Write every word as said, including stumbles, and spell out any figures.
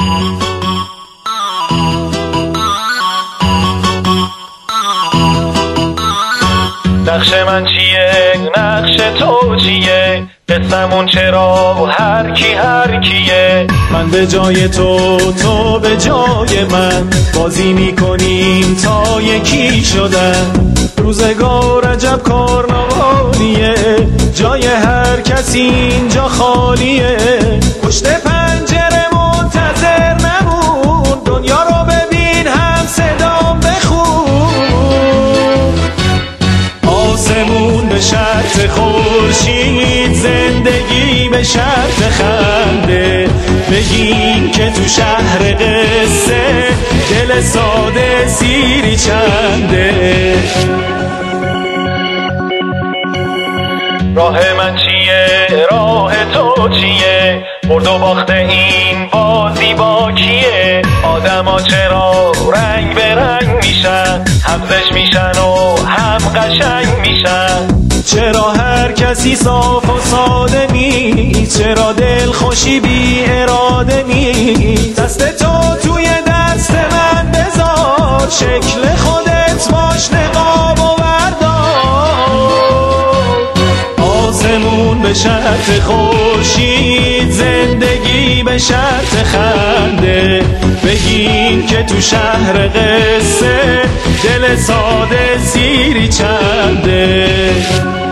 نقش من چیه نقش تو چیه، قسمون چرا هر کی هر کیه. من به جای تو تو به جای من، بازی میکنیم تا یکی شدن. روزگار عجب کارناوالیه، جای هر کسی اینجا خالیه. پشت پنجره منتظر نمون، دنیا رو ببین هم صدام بخون. آسمون به شرط خورشید، زندگی به شرط خنده. بگین که تو شهر قصه دل ساده سیری چنده. راه من چیه راه تو چیه، برد و باخت این بازی با کیه. آدما چرا رنگ به رنگ میشن، هم زشت میشن و هم قشنگ میشن. چرا هر کسی صاف و صاده نیست، چرا دل خوشی بی اراده نیست. دست تو توی دست من بذار، شکل خودت باش نقاب و به شرط خورشید، زندگی به شرط خنده. بگین که تو شهر قصه دل ساده سیری چنده.